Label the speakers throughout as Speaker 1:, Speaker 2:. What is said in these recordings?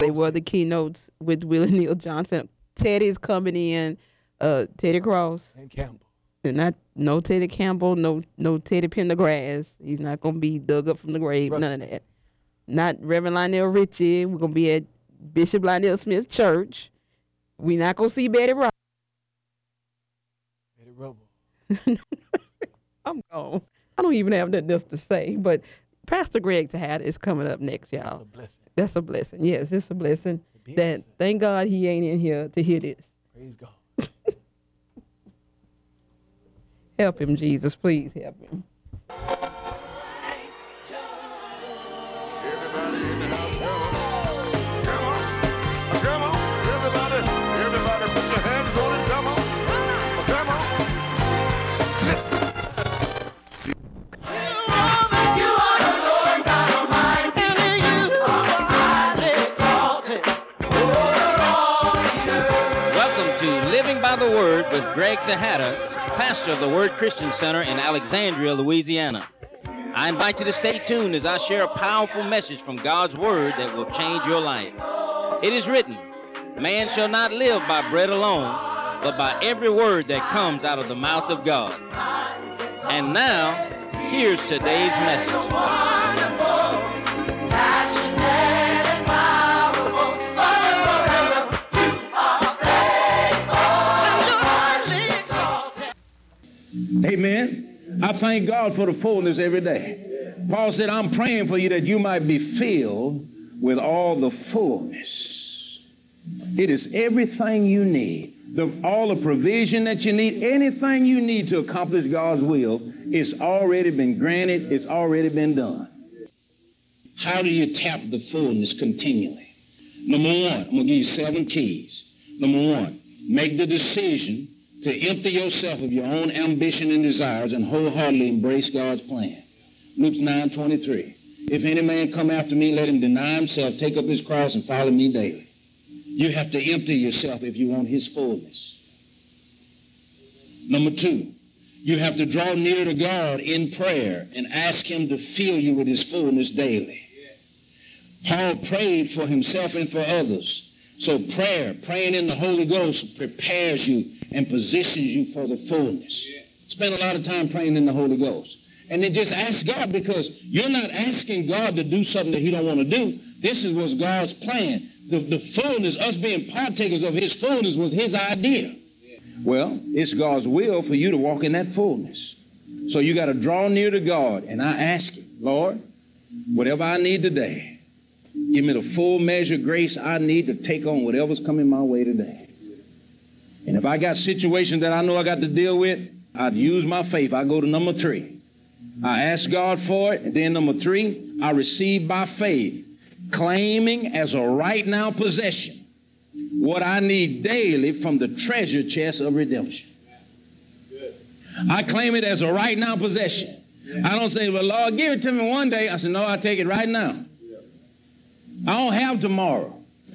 Speaker 1: They were the keynotes with Willie Neal Johnson. Teddy's coming in, Teddy Cross.
Speaker 2: And Campbell.
Speaker 1: And not no Teddy Campbell, no Teddy Pendergrass. He's not gonna be dug up from the grave.
Speaker 2: Russell.
Speaker 1: None of that. Not Reverend Lionel Richie. We're gonna be at Bishop Lionel Smith Church. We not gonna see Betty Rock.
Speaker 2: Betty Rubble.
Speaker 1: I'm gone. I don't even have nothing else to say. But Pastor Greg Tejada is coming up next, y'all.
Speaker 2: That's a blessing.
Speaker 1: That's a blessing. Yes, it's a blessing.
Speaker 2: Be
Speaker 1: That
Speaker 2: innocent.
Speaker 1: thank God he ain't in here to hear this.
Speaker 2: Praise God.
Speaker 1: Help him, Jesus. Please help him.
Speaker 3: Everybody in the house, come on. Come on. Everybody put your hands on it. Come on. Come on. Listen.
Speaker 4: Welcome to Living by the Word with Greg Tejada, pastor of the Word Christian Center in Alexandria, Louisiana. I invite you to stay tuned as I share a powerful message from God's Word that will change your life. It is written, man shall not live by bread alone, but by every word that comes out of the mouth of God. And now, here's today's message.
Speaker 5: Amen. I thank God for the fullness every day. Paul said, I'm praying for you that you might be filled with all the fullness. It is everything you need. All the provision that you need, anything you need to accomplish God's will, it's already been granted. It's already been done. How do you tap the fullness continually? Number one, I'm going to give you 7 keys. Number one, make the decision to empty yourself of your own ambition and desires and wholeheartedly embrace God's plan. Luke 9:23. If any man come after me, let him deny himself, take up his cross, and follow me daily. You have to empty yourself if you want his fullness. Number 2, you have to draw near to God in prayer and ask him to fill you with his fullness daily. Paul prayed for himself and for others. So praying in the Holy Ghost prepares you and positions you for the fullness. Spend a lot of time praying in the Holy Ghost. And then just ask God, because you're not asking God to do something that he don't want to do. This was God's plan. The fullness, us being partakers of his fullness, was his idea. Well, it's God's will for you to walk in that fullness. So you got to draw near to God. And I ask him, Lord, whatever I need today, give me the full measure of grace I need to take on whatever's coming my way today. And if I got situations that I know I got to deal with, I'd use my faith. I go to number 3. I ask God for it. And then number 3, I receive by faith, claiming as a right now possession what I need daily from the treasure chest of redemption. I claim it as a right now possession. I don't say, well, Lord, give it to me one day. I say, no, I take it right now. I don't have tomorrow.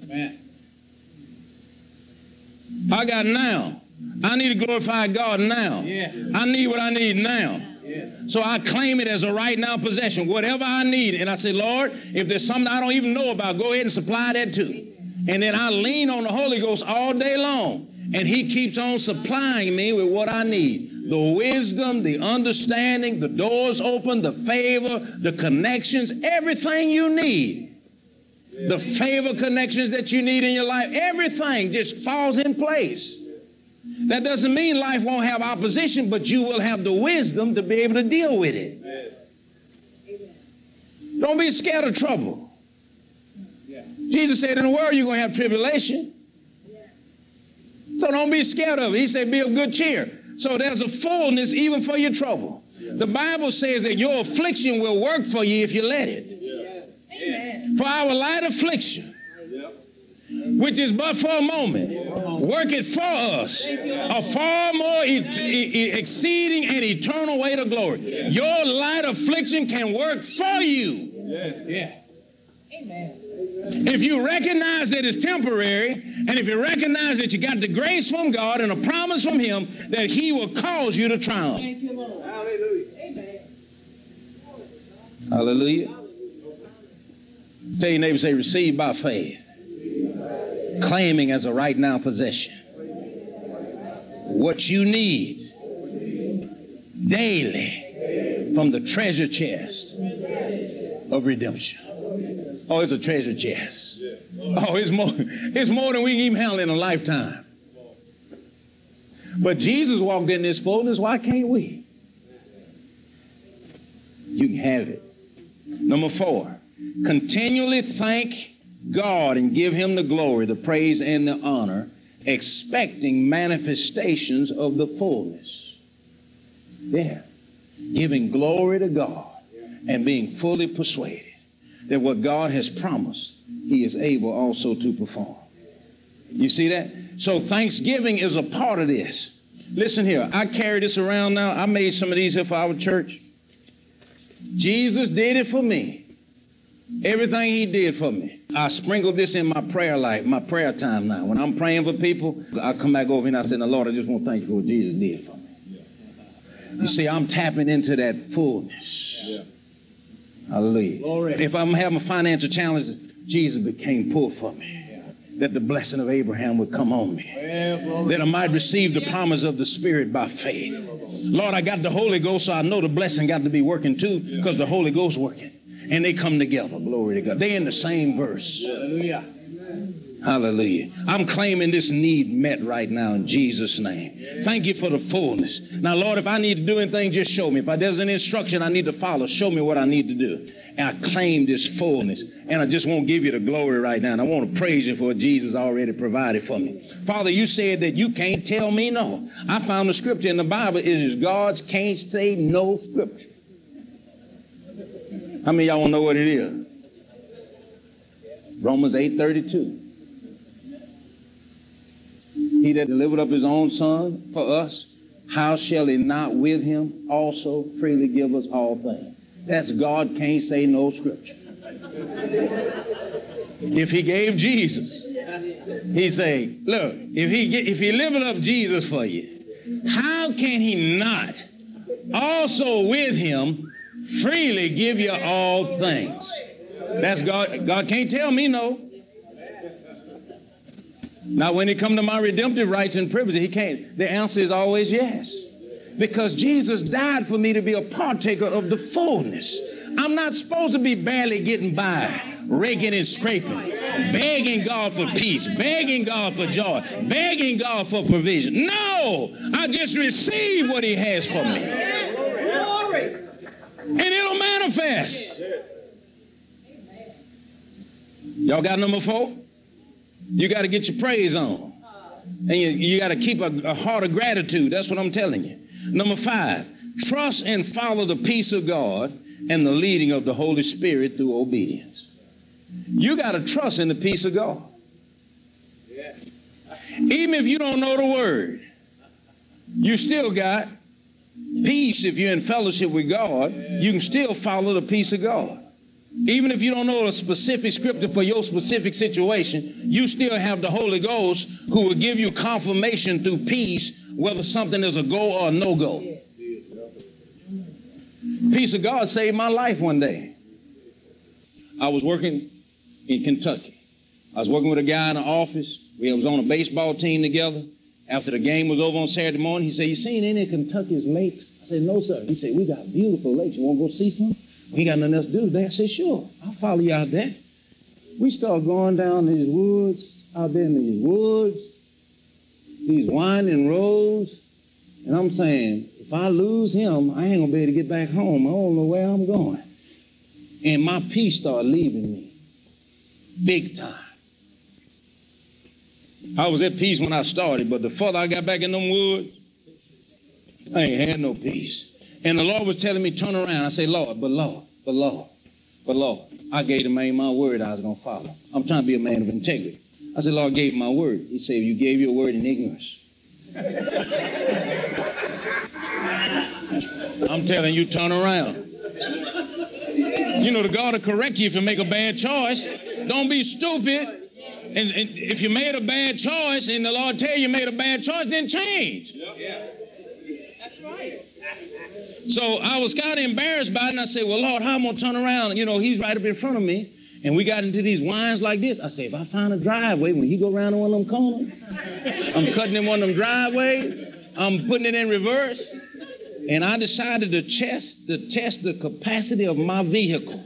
Speaker 5: I got now. I need to glorify God now. I need what I need now. So I claim it as a right now possession, whatever I need. And I say, Lord, if there's something I don't even know about, go ahead and supply that too. And then I lean on the Holy Ghost all day long. And he keeps on supplying me with what I need. The wisdom, the understanding, the doors open, the favor, the connections, everything you need. The favor connections that you need in your life, everything just falls in place. That doesn't mean life won't have opposition, but you will have the wisdom to be able to deal with it. Don't be scared of trouble. Jesus said in the world you're going to have tribulation. So don't be scared of it. He said be of good cheer. So there's a fullness even for your trouble. The Bible says that your affliction will work for you if you let it. For our light affliction, which is but for a moment, work it for us a far more exceeding and eternal weight of glory. Your light affliction can work for you. If you recognize that it's temporary, and if you recognize that you got the grace from God and a promise from him that he will cause you to triumph. Hallelujah. Tell your neighbor, say, receive by faith. claiming as a right now possession what you need daily from the treasure chest of redemption. Oh, it's a treasure chest. Oh, it's more than we can even handle in a lifetime. But Jesus walked in this fullness. Why can't we? You can have it. Number 4, continually thank God and give him the glory, the praise, and the honor, expecting manifestations of the fullness. Yeah. Giving glory to God and being fully persuaded that what God has promised, he is able also to perform. You see that? So thanksgiving is a part of this. Listen here, I carry this around now. I made some of these here for our church. Jesus did it for me. Everything he did for me. I sprinkle this in my prayer life, my prayer time now. When I'm praying for people, I come back over and I say, Lord, I just want to thank you for what Jesus did for me. You see, I'm tapping into that fullness. Yeah. Hallelujah. Glory. If I'm having a financial challenge, Jesus became poor for me. That the blessing of Abraham would come on me. That I might receive the promise of the Spirit by faith. Lord, I got the Holy Ghost, so I know the blessing got to be working too, because the Holy Ghost working. And they come together. Glory to God. They're in the same verse. Hallelujah. Hallelujah. I'm claiming this need met right now in Jesus' name. Thank you for the fullness. Now, Lord, if I need to do anything, just show me. If there's an instruction I need to follow, show me what I need to do. And I claim this fullness. And I just want to give you the glory right now. And I want to praise you for what Jesus already provided for me. Father, you said that you can't tell me no. I found the scripture in the Bible. It is God's can't say no scripture. How many of y'all want to know what it is? Romans 8:32. He that delivered up his own son for us, how shall he not with him also freely give us all things? That's God can't say no scripture. If he gave Jesus, he say, look, if he delivered up Jesus for you, how can he not also with him freely give you all things? That's God. God can't tell me no. Now, when it comes to my redemptive rights and privileges, he can't. The answer is always yes. Because Jesus died for me to be a partaker of the fullness. I'm not supposed to be barely getting by, raking and scraping, begging God for peace, begging God for joy, begging God for provision. No, I just receive what he has for me. And it'll manifest. Y'all got number 4? You got to get your praise on. And you got to keep a heart of gratitude. That's what I'm telling you. Number 5, trust and follow the peace of God and the leading of the Holy Spirit through obedience. You got to trust in the peace of God. Even if you don't know the word, you still got peace. If you're in fellowship with God, you can still follow the peace of God. Even if you don't know a specific scripture for your specific situation, you still have the Holy Ghost who will give you confirmation through peace whether something is a go or a no-go. Peace of God saved my life one day. I was working in Kentucky. I was working with a guy in the office. We was on a baseball team together. After the game was over on Saturday morning, he said, you seen any of Kentucky's lakes? I said, no, sir. He said, we got beautiful lakes. You want to go see some? We ain't got nothing else to do today. I said, sure, I'll follow you out there. We start going down these woods, out there in these woods, these winding roads. And I'm saying, if I lose him, I ain't going to be able to get back home. I don't know where I'm going. And my peace started leaving me. Big time. I was at peace when I started, but the further I got back in them woods, I ain't had no peace. And the Lord was telling me, turn around. I say, Lord, but Lord. I gave the man my word I was going to follow. I'm trying to be a man of integrity. I said, Lord, I gave my word. He said, you gave your word in ignorance. I'm telling you, turn around. You know, the God will correct you if you make a bad choice. Don't be stupid. And if you made a bad choice and the Lord tell you made a bad choice, then change. Yeah. That's right. So I was kind of embarrassed by it, and I said, well, Lord, how am I going to turn around? You know, he's right up in front of me. And we got into these wines like this. I say, if I find a driveway, when he go around in one of them corners, I'm cutting in one of them driveways, I'm putting it in reverse. And I decided to test the capacity of my vehicle.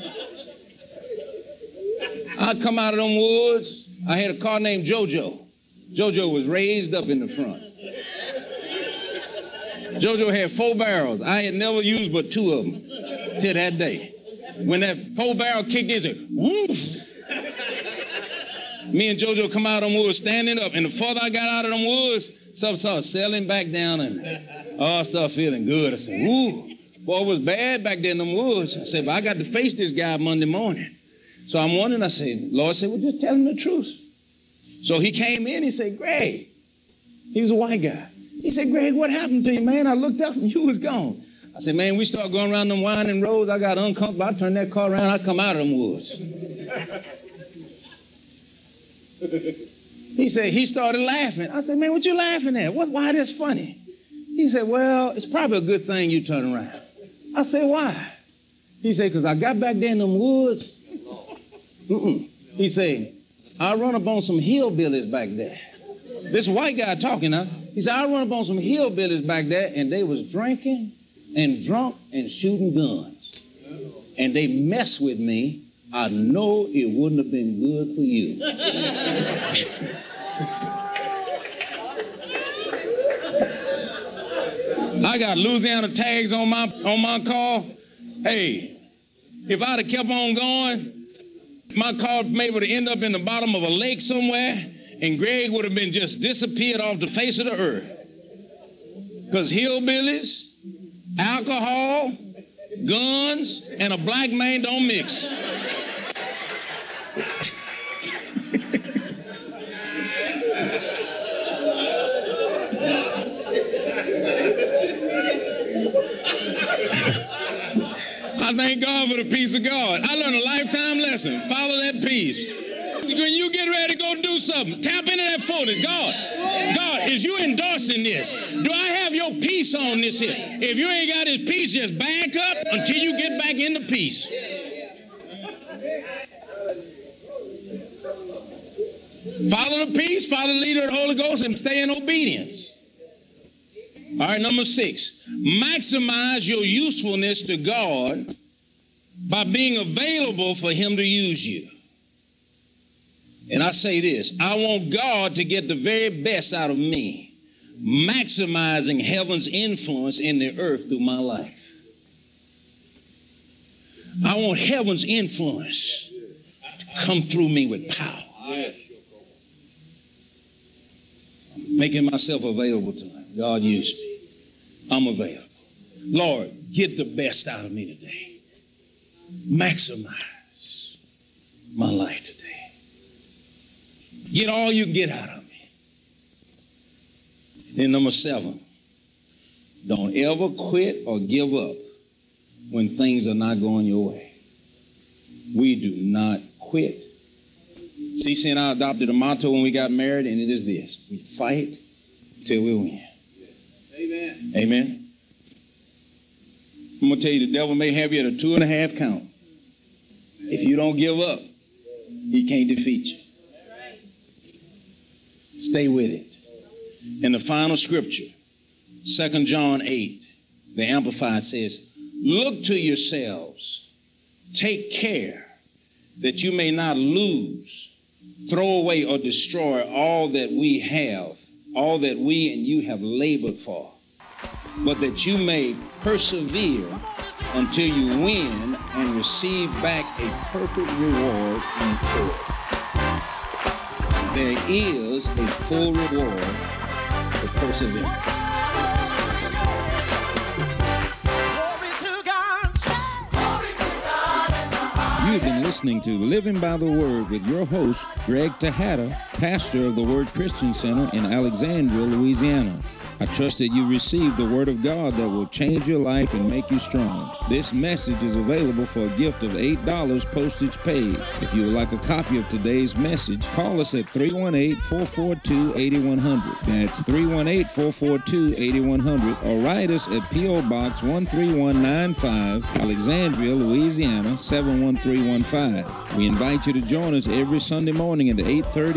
Speaker 5: I come out of them woods. I had a car named JoJo. JoJo was raised up in the front. JoJo had 4 barrels. I had never used but 2 of them till that day. When that 4 barrel kicked in, it said, woof. Me and JoJo come out of them woods standing up. And the further I got out of them woods, stuff started settling back down and I started feeling good. I said, ooh, boy, it was bad back there in them woods. I said, but I got to face this guy Monday morning. So I'm wondering, I said, Lord said, well, just tell him the truth. So he came in, he said, Greg, he was a white guy. He said, Greg, what happened to you, man? I looked up and you was gone. I said, man, we started going around them winding roads. I got uncomfortable. I turned that car around. I come out of them woods. He said, he started laughing. I said, man, what you laughing at? Why that's funny? He said, well, it's probably a good thing you turn around. I said, why? He said, because I got back there in them woods. He said, I run up on some hillbillies back there. This white guy talking now. He said, I run up on some hillbillies back there, and they was drinking and drunk and shooting guns. And they messed with me. I know it wouldn't have been good for you. I got Louisiana tags on my car. Hey, if I'd have kept on going, my car maybe would have ended up in the bottom of a lake somewhere, and Greg would have been just disappeared off the face of the earth. Because hillbillies, alcohol, guns, and a black man don't mix. I thank God for the peace of God. I learned a lifetime lesson. Follow that peace. When you get ready to go do something, tap into that fullness. God, is you endorsing this? Do I have your peace on this here? If you ain't got his peace, just back up until you get back into peace. Follow the peace, follow the leader of the Holy Ghost, and stay in obedience. All right, number 6, maximize your usefulness to God by being available for him to use you. And I say this, I want God to get the very best out of me, maximizing heaven's influence in the earth through my life. I want heaven's influence to come through me with power. Making myself available to him. God, use me. I'm available. Lord, get the best out of me today. Maximize my life today. Get all you can get out of me. Then number 7, don't ever quit or give up when things are not going your way. We do not quit. CC and I adopted a motto when we got married, and it is this: we fight till we win. Amen. Amen. I'm going to tell you, the devil may have you at a 2.5 count. If you don't give up, he can't defeat you. Stay with it. And the final scripture, 2 John 8, the Amplified says, look to yourselves, take care that you may not lose, throw away or destroy all that we have, all that we and you have labored for, but that you may persevere until you win and receive back a perfect reward in full. There is a full reward for persevering.
Speaker 2: You've been listening to Living by the Word with your host, Greg Tejada, pastor of the Word Christian Center in Alexandria, Louisiana. I trust that you received the Word of God that will change your life and make you strong. This message is available for a gift of $8 postage paid. If you would like a copy of today's message, call us at 318-442-8100. That's 318-442-8100, or write us at P.O. Box 13195, Alexandria, Louisiana 71315. We invite you to join us every Sunday morning at 8:30